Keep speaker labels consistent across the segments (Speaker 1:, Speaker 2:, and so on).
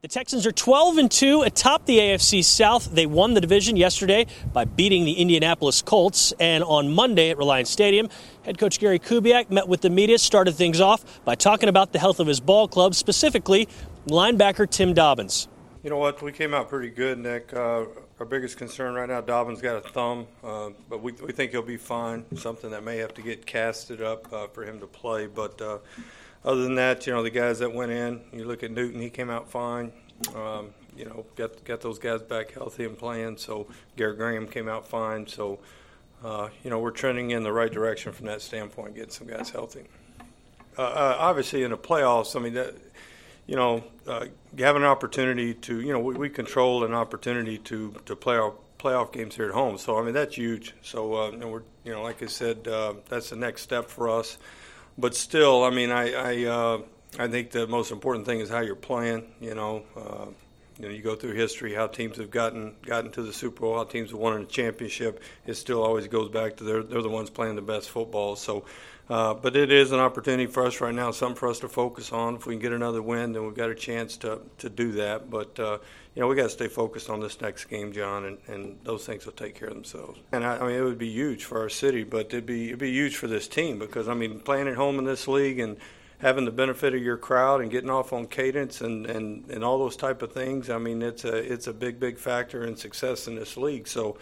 Speaker 1: The Texans are 12-2 atop the AFC South. They won the division yesterday by beating the Indianapolis Colts. And on Monday at Reliance Stadium, head coach Gary Kubiak met with the media, started things off by talking about the health of his ball club, specifically linebacker Tim Dobbins.
Speaker 2: You know what? We came out pretty good, Nick. Our biggest concern right now, Dobbins got a thumb, but we think he'll be fine. Something that may have to get casted up for him to play. But other than that, you know, the guys that went in, you look at Newton, he came out fine. You know, got those guys back healthy and playing. So Garrett Graham came out fine. So, you know, we're trending in the right direction from that standpoint, getting some guys healthy. Obviously, in the playoffs, I mean, that, you know, having an opportunity to, you know, we control an opportunity to play our playoff games here at home. So, I mean, that's huge. So, and we're, you know, like I said, that's the next step for us. But still, I mean, I think the most important thing is how you're playing. You know, you go through history, how teams have gotten to the Super Bowl, how teams have won a championship. It still always goes back to they're the ones playing the best football. So, but it is an opportunity for us right now, something for us to focus on. If we can get another win, then we've got a chance to do that. But you know, we got to stay focused on this next game, John, and those things will take care of themselves. And I mean, it would be huge for our city, but it'd be huge for this team because I mean, playing at home in this league and having the benefit of your crowd and getting off on cadence and all those type of things. I mean, it's a big factor in success in this league. So,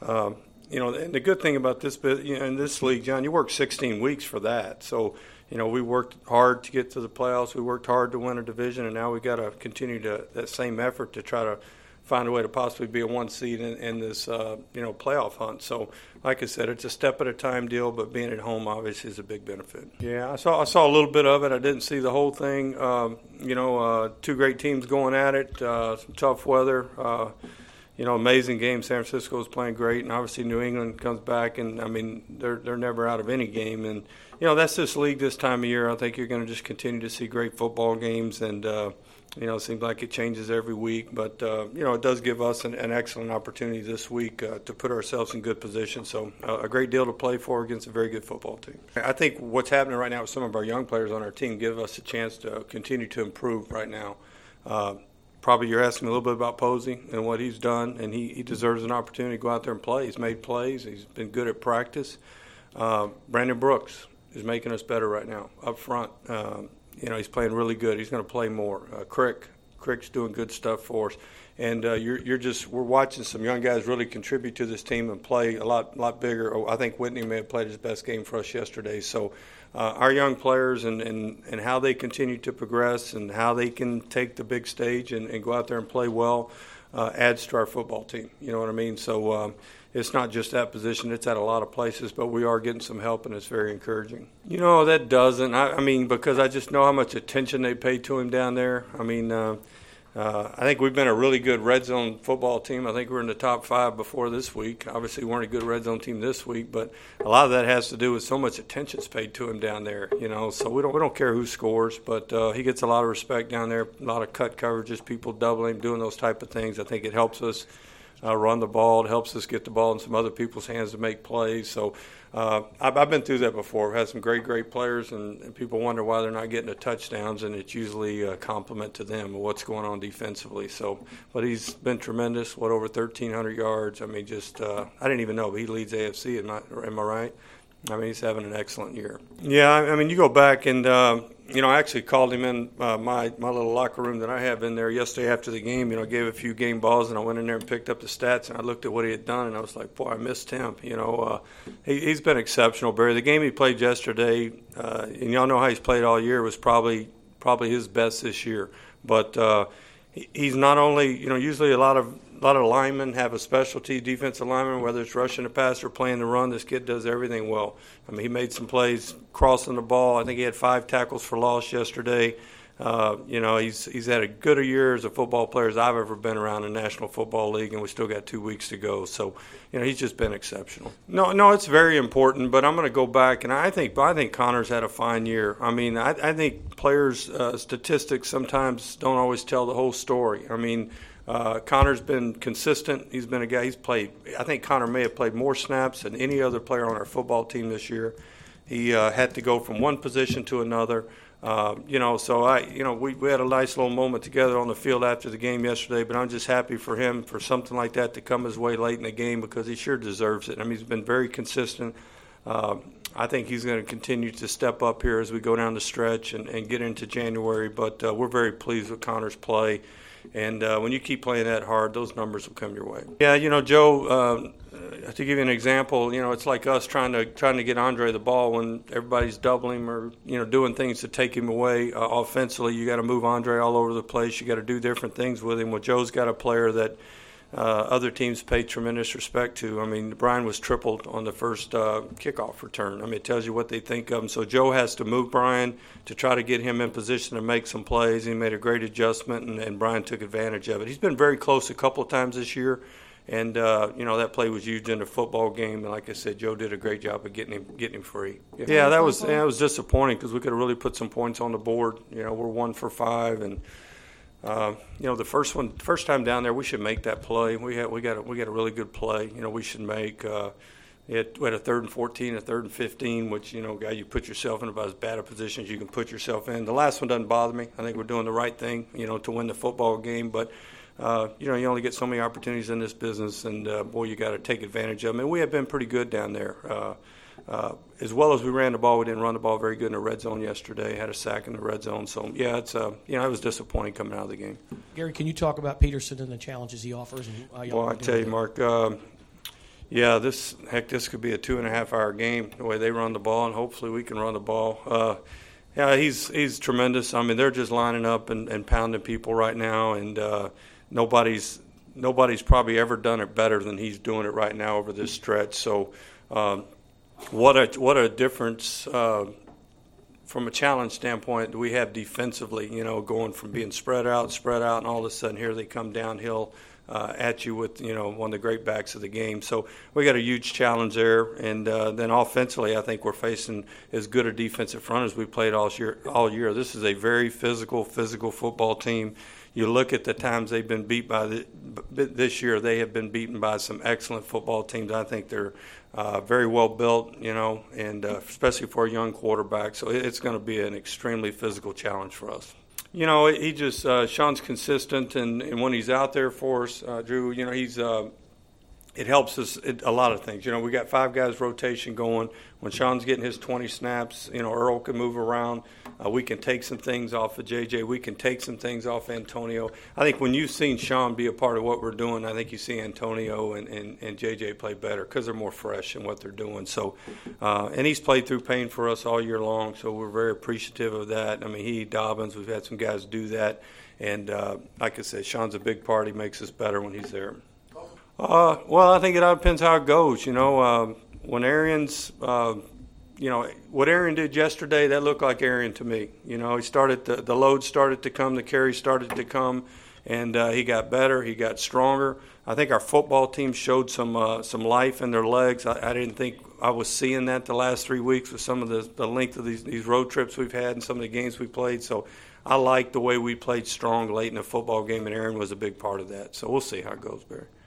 Speaker 2: you know, and the good thing about this, you know, in this league, John, you work 16 weeks for that. So, you know, we worked hard to get to the playoffs. We worked hard to win a division, and now we got to continue that same effort to try to find a way to possibly be a one seed in this, you know, playoff hunt. So, like I said, it's a step at a time deal, but being at home obviously is a big benefit. Yeah, I saw a little bit of it. I didn't see the whole thing. You know, two great teams going at it, some tough weather. You know, amazing game. San Francisco is playing great, and obviously New England comes back, and I mean they're never out of any game. And you know, that's this league this time of year. I think you're going to just continue to see great football games, and you know, it seems like it changes every week. But you know, it does give us an excellent opportunity this week to put ourselves in good position. So a great deal to play for against a very good football team. I think what's happening right now with some of our young players on our team give us a chance to continue to improve right now. Probably you're asking a little bit about Posey and what he's done, and he deserves an opportunity to go out there and play. He's made plays. He's been good at practice. Brandon Brooks is making us better right now up front. You know, he's playing really good. He's going to play more. Crick's doing good stuff for us. And we're watching some young guys really contribute to this team and play a lot bigger. Oh, I think Whitney may have played his best game for us yesterday. So our young players and how they continue to progress and how they can take the big stage and go out there and play well adds to our football team. You know what I mean? So it's not just that position. It's at a lot of places, but we are getting some help, and it's very encouraging. You know, that doesn't. I mean, because I just know how much attention they pay to him down there. I mean, I think we've been a really good red zone football team. I think we're in the top 5 before this week. Obviously, we weren't a good red zone team this week, but a lot of that has to do with so much attention's paid to him down there. You know, so we don't care who scores, but he gets a lot of respect down there. A lot of cut coverages, people doubling, doing those type of things. I think it helps us run the ball. It helps us get the ball in some other people's hands to make plays. So I've been through that before. We've had some great players, and people wonder why they're not getting the touchdowns, and it's usually a compliment to them of what's going on defensively. So, but he's been tremendous. Over 1,300 yards. I mean, just I didn't even know, but he leads AFC. Am I right? I mean, he's having an excellent year. Yeah, I mean, you go back and, you know, I actually called him in my little locker room that I have in there yesterday after the game. You know, I gave a few game balls, and I went in there and picked up the stats, and I looked at what he had done, and I was like, boy, I missed him. You know, he's been exceptional, Barry. The game he played yesterday, and y'all know how he's played all year, was probably his best this year. But he's not only, you know, usually a lot of linemen have a specialty, defensive lineman, whether it's rushing the pass or playing the run. This kid does everything well. I mean, he made some plays crossing the ball. I think he had 5 tackles for loss yesterday. You know, he's had a good a year as a football player as I've ever been around the National Football League, and we still got 2 weeks to go. So, you know, he's just been exceptional. No, it's very important, but I'm going to go back, and I think Connor's had a fine year. I mean, I think players' statistics sometimes don't always tell the whole story. I mean, Connor's been consistent. He's been a guy. He's played. I think Connor may have played more snaps than any other player on our football team this year. He had to go from one position to another. We had a nice little moment together on the field after the game yesterday, but I'm just happy for him for something like that to come his way late in the game because he sure deserves it. I mean, he's been very consistent. I think he's going to continue to step up here as we go down the stretch and get into January, but we're very pleased with Connor's play. And when you keep playing that hard, those numbers will come your way. Yeah, Joe, to give you an example, it's like us trying to get Andre the ball when everybody's doubling him or, doing things to take him away. Offensively, you got to move Andre all over the place. You got to do different things with him. Well, Joe's got a player that other teams pay tremendous respect to. I mean, Brian was tripled on the first kickoff return. I mean, it tells you what they think of him. So Joe has to move Brian to try to get him in position to make some plays. He made a great adjustment, and Brian took advantage of it. He's been very close a couple of times this year, and that play was huge in the football game. And like I said, Joe did a great job of getting him free. Yeah, that was disappointing because we could have really put some points on the board. We're 1 for 5, and the first time down there, we should make that play. We got a really good play. We should make. We had a 3rd and 14, a 3rd and 15, which you put yourself in about as bad a position as you can put yourself in. The last one doesn't bother me. I think we're doing the right thing, to win the football game. But you only get so many opportunities in this business, and boy, you got to take advantage of them. And we have been pretty good down there. As well as we ran the ball, we didn't run the ball very good in the red zone yesterday. Had a sack in the red zone. So, yeah, it was disappointing coming out of the game.
Speaker 3: Gary, can you talk about Peterson and the challenges he offers?
Speaker 2: Well, I tell you, Mark, this could be a 2.5-hour game, the way they run the ball, and hopefully we can run the ball. He's tremendous. I mean, they're just lining up and pounding people right now, and nobody's probably ever done it better than he's doing it right now over this stretch. So, what a difference from a challenge standpoint do we have defensively, going from being spread out, and all of a sudden here they come downhill at you with, one of the great backs of the game. So we got a huge challenge there. And then offensively, I think we're facing as good a defensive front as we played all year. This is a very physical football team. You look at the times they've been beat by this year, they have been beaten by some excellent football teams. I think they're very well built, and especially for a young quarterback. So it's going to be an extremely physical challenge for us. He just Sean's consistent, and when he's out there for us, Drew, he's it helps us a lot of things. We got 5 guys rotation going. When Sean's getting his 20 snaps, Earl can move around. We can take some things off of JJ. We can take some things off Antonio. I think when you've seen Sean be a part of what we're doing, I think you see Antonio and JJ play better because they're more fresh in what they're doing. So, and he's played through pain for us all year long, so we're very appreciative of that. I mean, Dobbins, we've had some guys do that. And like I said, Sean's a big part. He makes us better when he's there. Well, I think it all depends how it goes. When Arian's, what Arian did yesterday, that looked like Arian to me. He started the load started to come, the carries started to come, and he got better. He got stronger. I think our football team showed some life in their legs. I didn't think I was seeing that the last 3 weeks with some of the length of these road trips we've had and some of the games we played. So I like the way we played strong late in the football game, and Aaron was a big part of that. So we'll see how it goes, Barry.